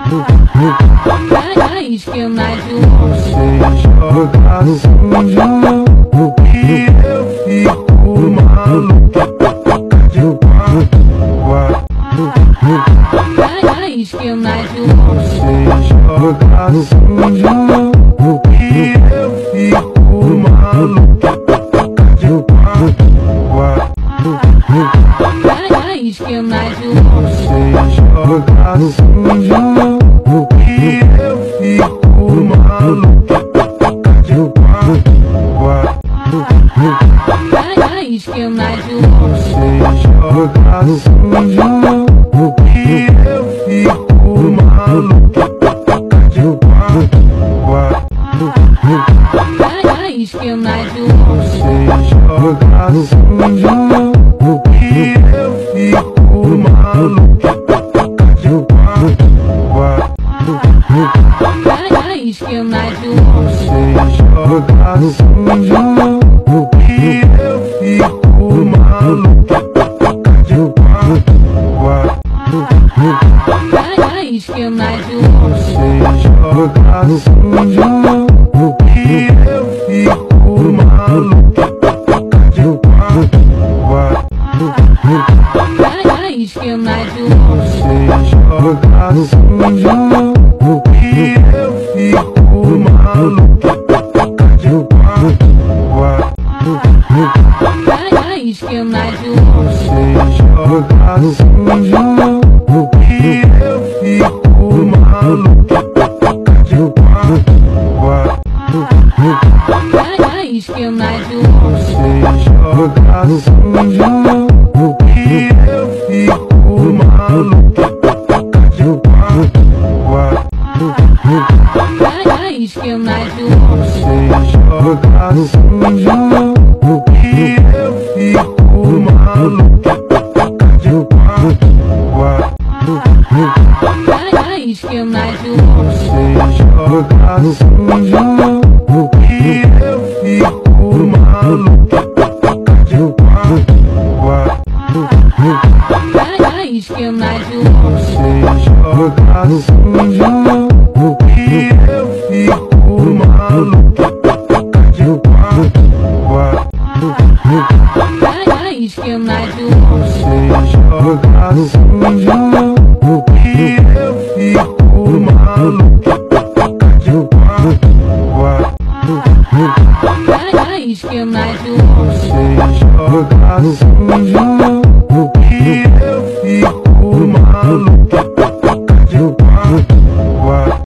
Na esquina de Você joga sujão e eu fico maluco. De quatro. Na esquina de Você joga sujão e eu fico maluco. De quatro. Na esquina de Você joga sujão e eu fico maluco. De quatro. Na esquina de Você joga sujão e eu fico maluco. De quatro. Na esquina de Você joga sujão e eu fico maluco. De quatro. Na esquina de Você joga sujão e eu fico maluco. De quatro. Na esquina de Você joga sujão e eu fico maluco. De quatro. Na esquina de Você joga sujão e eu fico maluco. De quatro. Na esquina de Você joga sujão e eu fico maluco. De quatro. Na esquina de Você joga sujão e eu fico maluco. De quatro. Na esquina de Você joga sujão e eu fico maluco. De quatro. Na esquina de Você joga sujão e eu fico maluco. De quatro. Na esquina de Você joga sujão e eu fico maluco. De quatro. Na esquina de Você joga sujão e eu fico maluco. De quatro. Na esquina de Você joga sujão e eu fico maluco. De quatro.